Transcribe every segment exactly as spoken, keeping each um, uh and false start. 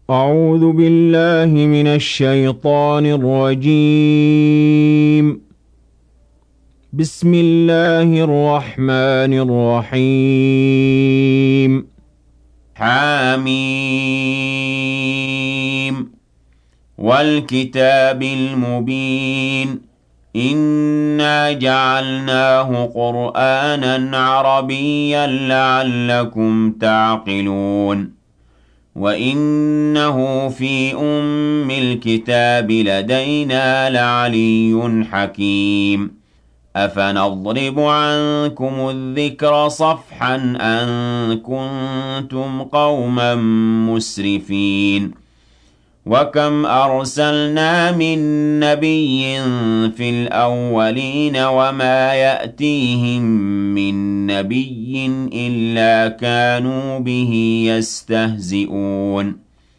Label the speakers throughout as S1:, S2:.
S1: أعوذ بالله من الشيطان الرجيم. بسم الله الرحمن الرحيم.
S2: حاميم والكتاب المبين إنا جعلناه قرآنا عربيا لعلكم تعقلون وإنه في أم الكتاب لدينا لعلي حكيم أفنضرب عنكم الذكر صفحا أن كنتم قوما مسرفين وكم أرسلنا من نبي في الأولين وما يأتيهم من نبي إلا كانوا به يستهزئون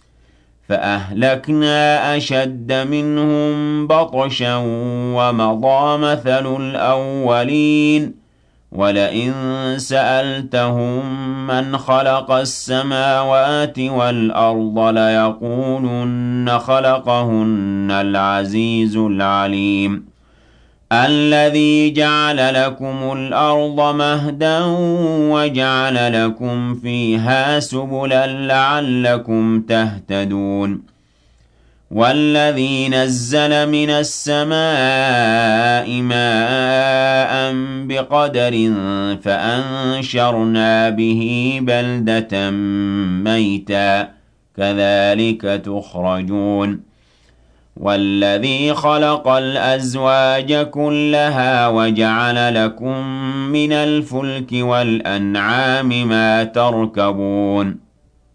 S2: فأهلكنا أشد منهم بطشا ومضى مثل الأولين ولئن سألتهم من خلق السماوات والأرض ليقولن خلقهن العزيز العليم الذي جعل لكم الأرض مهدا وجعل لكم فيها سبلا لعلكم تهتدون والذي نزل من السماء ماء بقدر فأنشرنا به بلدة ميتا كذلك تخرجون والذي خلق الأزواج كلها وجعل لكم من الفلك والأنعام ما تركبون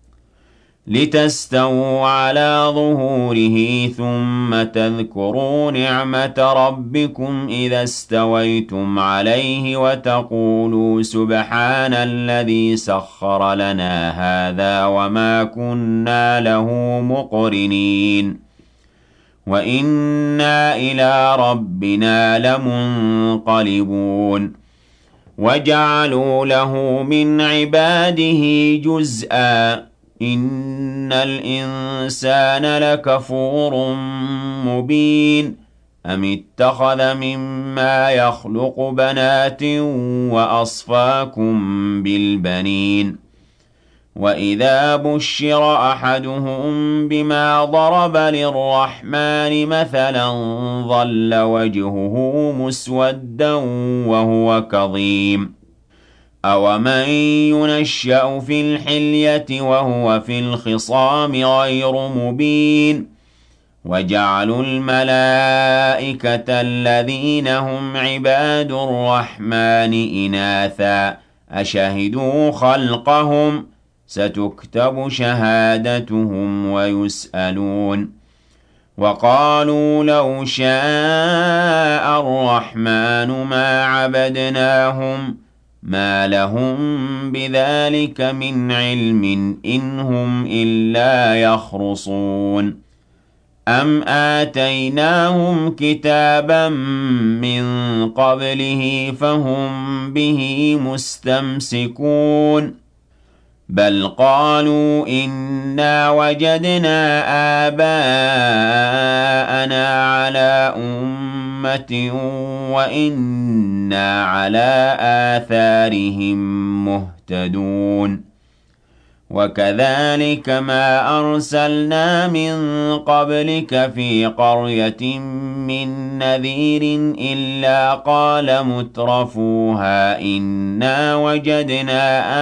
S2: لتستووا على ظهوره ثم تذكروا نعمة ربكم إذا استويتم عليه وتقولوا سبحان الذي سخر لنا هذا وما كنا له مقرنين وإنا إلى ربنا لمنقلبون وجعلوا له من عباده جزءا إن الإنسان لكفور مبين أم اتخذ مما يخلق بنات وأصفاكم بالبنين وإذا بشر أحدهم بما ضرب للرحمن مثلا ظل وجهه مسودا وهو كظيم أومن ينشأ في الحلية وهو في الخصام غير مبين وجعلوا الملائكة الذين هم عباد الرحمن إناثا أشهدوا خلقهم ستكتب شهادتهم ويسألون وقالوا لو شاء الرحمن ما عبدناهم ما لهم بذلك من علم إن هم إلا يخرصون أم آتيناهم كتابا من قبله فهم به مستمسكون بل قالوا إنا وجدنا آباءنا على أمة وإنا على آثارهم مهتدون وكذلك ما أرسلنا من قبلك في قرية من نذير إلا قال مترفوها إنا وجدنا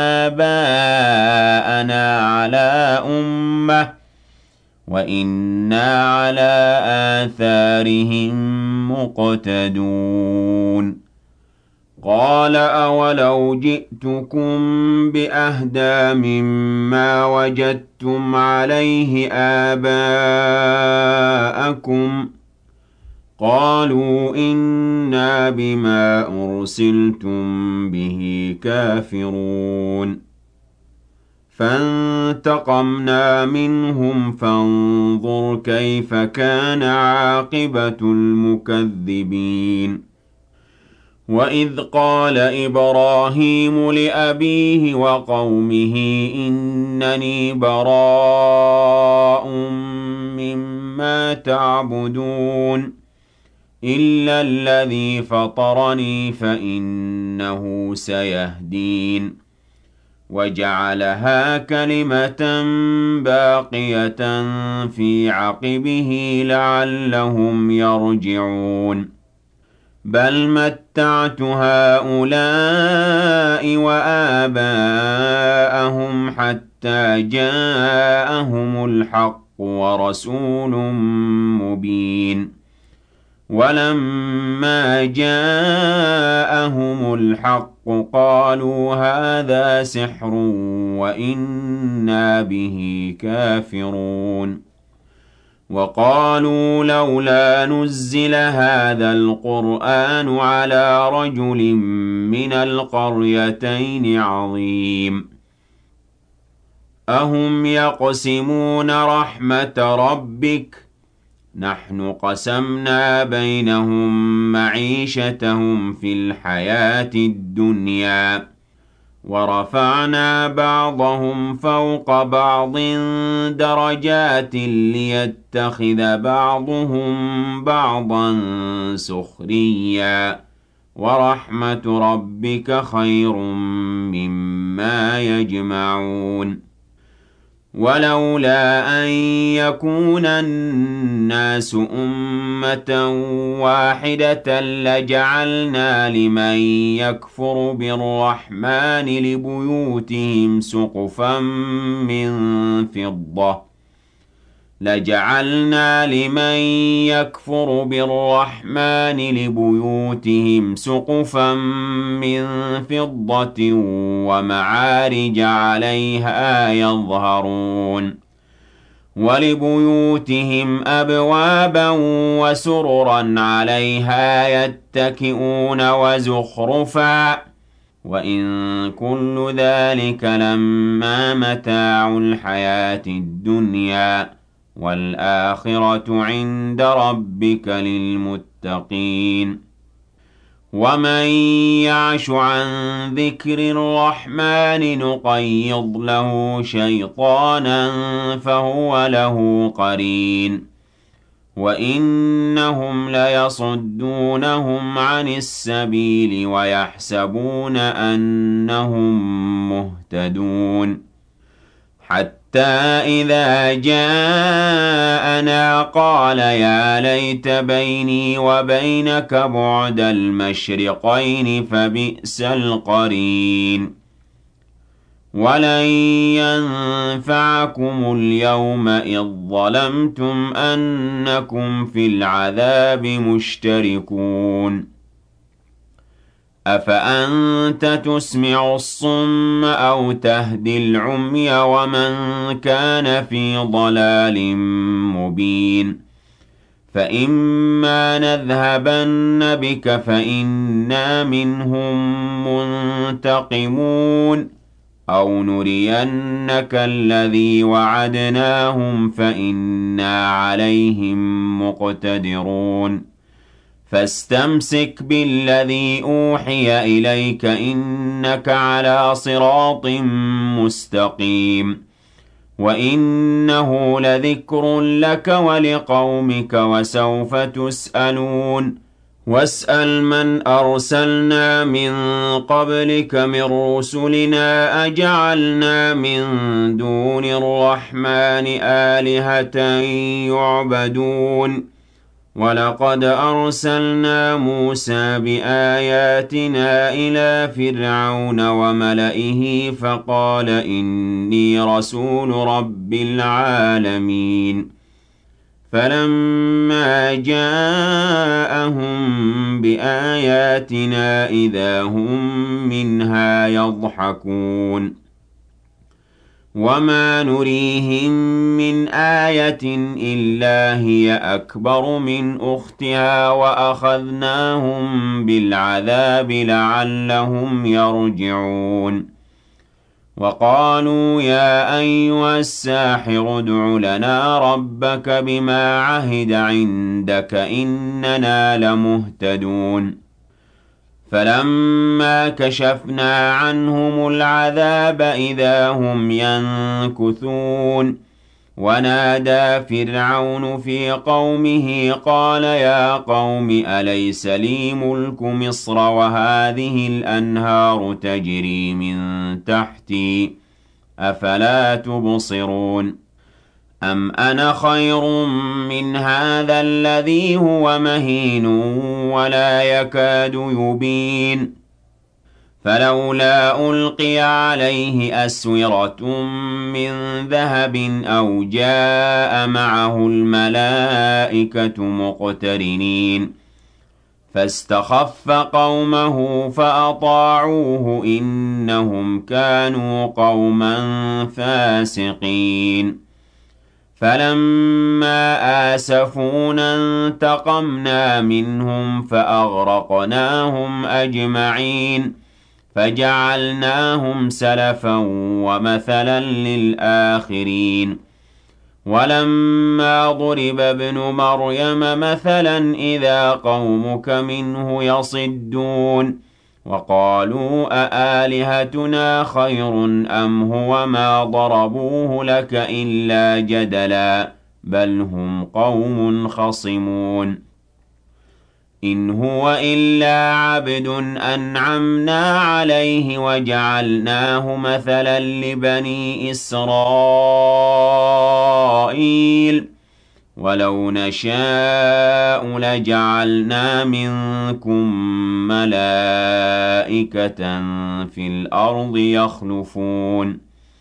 S2: آباءنا على أمة وإنا على آثارهم مقتدون قال أولو جئتكم بأهدى مما وجدتم عليه آباءكم قالوا إنا بما أرسلتم به كافرون فانتقمنا منهم فانظر كيف كان عاقبة المكذبين وَإِذْ قَالَ إِبْرَاهِيمُ لِأَبِيهِ وَقَوْمِهِ إِنَّ إنني براء مما تعبدون إلا الذي فطرني فإنه سيهدين وجعلها كلمة باقية في عقبه لعلهم يرجعون بل متعت هؤلاء وآباءهم حتى جاءهم الحق ورسول مبين ولما جاءهم الحق قالوا هذا سحر وإنا به كافرون وقالوا لولا نزل هذا القرآن على رجل من القريتين عظيم أهم يقسمون رحمة ربك نحن قسمنا بينهم معيشتهم في الحياة الدنيا ورفعنا بعضهم فوق بعض درجات ليتخذ بعضهم بعضا سخريا ورحمة ربك خير مما يجمعون ولولا أن يكون الناس أمة واحدة لجعلنا لمن يكفر بالرحمن لبيوتهم سقفا من فضة لجعلنا لمن يكفر بالرحمن لبيوتهم سقفا من فضة ومعارج عليها يظهرون ولبيوتهم أبوابا وسررا عليها يتكئون وزخرفا وإن كل ذلك لما متاع الحياة الدنيا والآخرة عند ربك للمتقين ومن يعش عن ذكر الرحمن نقيض له شيطانا فهو له قرين وإنهم ليصدونهم عن السبيل ويحسبون أنهم مهتدون حتى إذا جاءنا قال يا ليت بيني وبينك بعد المشرقين فبئس القرين ولن ينفعكم اليوم إذ ظلمتم أنكم في العذاب مشتركون أفأنت تسمع الصم أو تهدي العمي ومن كان في ضلال مبين فإما نذهبن بك فإنا منهم منتقمون أو نرينك الذي وعدناهم فإنا عليهم مقتدرون فاستمسك بالذي أوحي إليك إنك على صراط مستقيم وإنه لذكر لك ولقومك وسوف تسألون واسأل من أرسلنا من قبلك من رسلنا أجعلنا من دون الرحمن آلهة يعبدون ولقد أرسلنا موسى بآياتنا إلى فرعون وملئه فقال إني رسول رب العالمين فلما جاءهم بآياتنا إذا هم منها يضحكون وما نريهم من آية إلا هي أكبر من أختها وأخذناهم بالعذاب لعلهم يرجعون وقالوا يا أيها الساحر ادع لنا ربك بما عهد عندك إننا لمهتدون فَلَمَّا كَشَفْنَا عَنْهُمُ الْعَذَابَ إِذَا هُمْ يَنكُثُونَ وَنَادَى فِرْعَوْنُ فِي قَوْمِهِ قَالَ يَا قَوْمِ أَلَيْسَ لِي مُلْكُ مِصْرَ وَهَٰذِهِ الْأَنْهَارُ تَجْرِي مِن تَحْتِي أَفَلَا تُبْصِرُونَ أَمْ أَنَا خَيْرٌ مِّنْ هَٰذَا الَّذِي هُوَ مَهِينٌ وَلَا يَكَادُ يُبِينُ فَلَوْلَا أُلْقِيَ عَلَيْهِ أَسْوِرَةٌ مِّن ذَهَبٍ أَوْ جَاءَ مَعَهُ الْمَلَائِكَةُ مُقْتَرِنِينَ فَاسْتَخَفَّ قَوْمَهُ فَأَطَاعُوهُ إِنَّهُمْ كَانُوا قَوْمًا فَاسِقِينَ فَلَمَّا آسَفُونَا انتَقَمْنَا مِنْهُمْ فَأَغْرَقْنَاهُمْ أَجْمَعِينَ فَجَعَلْنَاهُمْ سَلَفًا وَمَثَلًا لِّلْآخِرِينَ وَلَمَّا ضُرِبَ ابْنُ مَرْيَمَ مَثَلًا إِذَا قَوْمُكَ مِنْهُ يَصِدُّونَ وَقَالُوا أَآلِهَتُنَا خَيْرٌ أَمْ هُوَ مَا ضَرَبُوهُ لَكَ إِلَّا جَدَلًا بَلْ هُمْ قَوْمٌ خَصِمُونَ إِنْ هُوَ إِلَّا عَبْدٌ أَنْعَمْنَا عَلَيْهِ وَجَعَلْنَاهُ مَثَلًا لِّبَنِي إِسْرَائِيلَ وَلَوْ نَشَاءُ لَجَعَلْنَا مِنكُم مَّلَائِكَةً فِي الْأَرْضِ يَخْلُفُونَ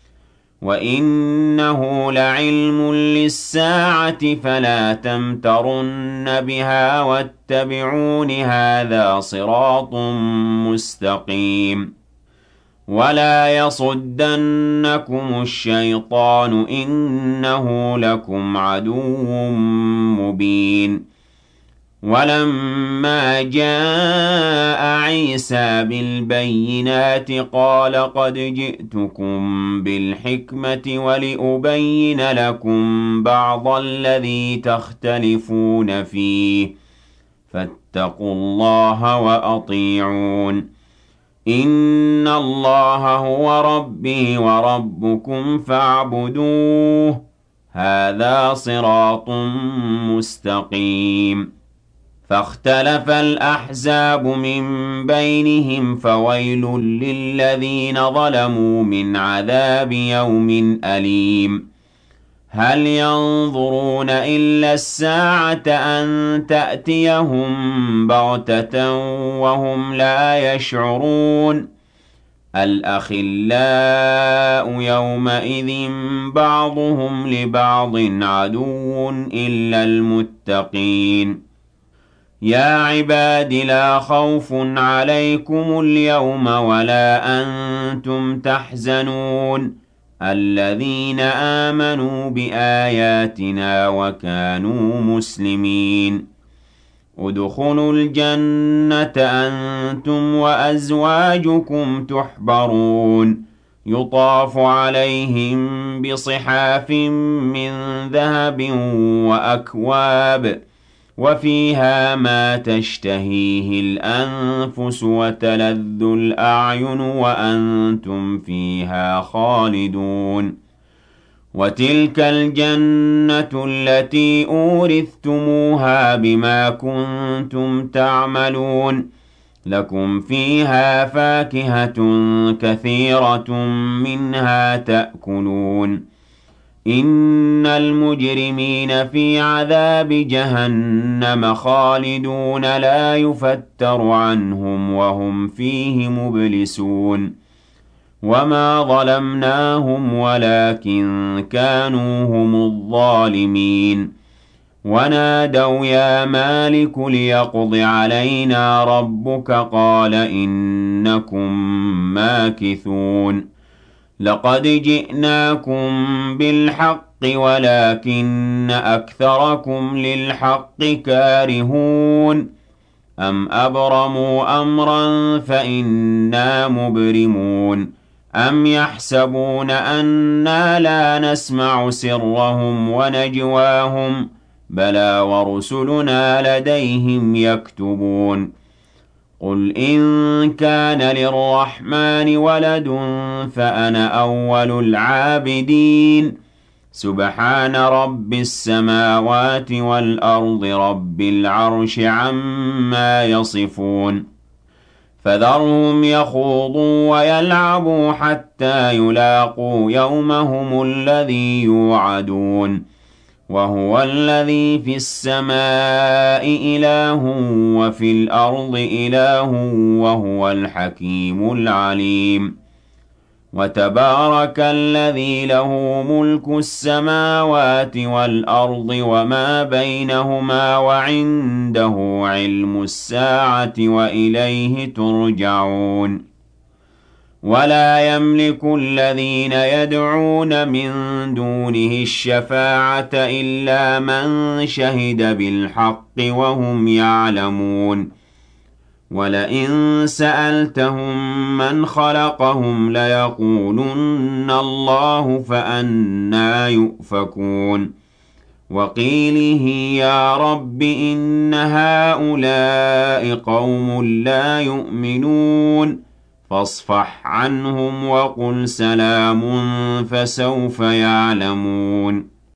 S2: وَإِنَّهُ لَعِلْمٌ لِّلسَّاعَةِ فَلَا تَمْتَرُنَّ بِهَا وَاتَّبِعُونِ هَٰذَا صِرَاطٌ مُّسْتَقِيمٌ وَلَا يَصُدَّنَّكُمُ الشَّيْطَانُ ۖ إِنَّهُ لَكُمْ عَدُوٌّ مُّبِينٌ وَلَمَّا جَاءَ عِيسَىٰ بِالْبَيِّنَاتِ قَالَ قَدْ جِئْتُكُم بِالْحِكْمَةِ وَلِأُبَيِّنَ لَكُم بَعْضَ الَّذِي تَخْتَلِفُونَ فِيهِ فَاتَّقُوا اللَّهَ وَأَطِيعُونِ إِنَّ اللَّهَ هُوَ رَبِّي وَرَبُّكُمْ فَاعْبُدُوهُ هَٰذَا صِرَاطٌ مُّسْتَقِيمٌ فَاخْتَلَفَ الْأَحْزَابُ مِن بَيْنِهِمْ فَوَيْلٌ لِّلَّذِينَ ظَلَمُوا مِنْ عَذَابِ يَوْمٍ أَلِيمٍ هَلْ يَنظُرُونَ إِلَّا السَّاعَةَ أَن تَأْتِيَهُم بَغْتَةً وَهُمْ لَا يَشْعُرُونَ الْأَخِلَّاءُ يَوْمَئِذٍ بَعْضُهُمْ لِبَعْضٍ عَدُوٌّ إِلَّا الْمُتَّقِينَ يَا عِبَادِ لَا خَوْفٌ عَلَيْكُمُ الْيَوْمَ وَلَا أَنتُمْ تَحْزَنُونَ الَّذِينَ آمَنُوا بِآيَاتِنَا وَكَانُوا مُسْلِمِينَ ادْخُلُوا الْجَنَّةَ أَنتُمْ وَأَزْوَاجُكُمْ تُحْبَرُونَ يُطَافُ عَلَيْهِم بِصِحَافٍ مِّن ذَهَبٍ وَأَكْوَابٍ وَفِيهَا مَا تَشْتَهِيهِ الْأَنفُسُ وَتَلَذُّ الْأَعْيُنُ وَأَنتُمْ فِيهَا خَالِدُونَ وَتِلْكَ الْجَنَّةُ الَّتِي أُورِثْتُمُوهَا بِمَا كُنتُمْ تَعْمَلُونَ لَكُمْ فِيهَا فَاكِهَةٌ كَثِيرَةٌ مِّنْهَا تَأْكُلُونَ إِنَّ الْمُجْرِمِينَ فِي عَذَابِ جَهَنَّمَ خَالِدُونَ لَا يُفَتَّرُ عَنْهُمْ وَهُمْ فِيهِ مُبْلِسُونَ وَمَا ظَلَمْنَاهُمْ وَلَٰكِن كَانُوا هُمُ الظَّالِمِينَ وَنَادَوْا يَا مَالِكُ لِيَقْضِ عَلَيْنَا رَبُّكَ قَالَ إِنَّكُم مَّاكِثُونَ لَقَدْ جِئْنَاكُم بِالْحَقِّ وَلَٰكِنَّ أَكْثَرَكُمْ لِلْحَقِّ كَارِهُونَ أَمْ أَبْرَمُوا أَمْرًا فَإِنَّا مُبْرِمُونَ أَمْ يَحْسَبُونَ أَنَّا لَا نَسْمَعُ سِرَّهُمْ وَنَجْوَاهُم بَلَىٰ وَرُسُلُنَا لَدَيْهِمْ يَكْتُبُونَ قل إن كان للرحمن ولد فأنا أول العابدين سبحان رب السماوات والأرض رب العرش عما يصفون فذرهم يخوضوا ويلعبوا حتى يلاقوا يومهم الذي يوعدون وهو الذي في السماء إله وفي الأرض إله وهو الحكيم العليم وتبارك الذي له ملك السماوات والأرض وما بينهما وعنده علم الساعة وإليه ترجعون ولا يملك الذين يدعون من دونه الشفاعة إلا من شهد بالحق وهم يعلمون ولئن سألتهم من خلقهم ليقولن الله فأنى يؤفكون وقيله يا رب إن هؤلاء قوم لا يؤمنون فاصفح عنهم وقل سلام فسوف يعلمون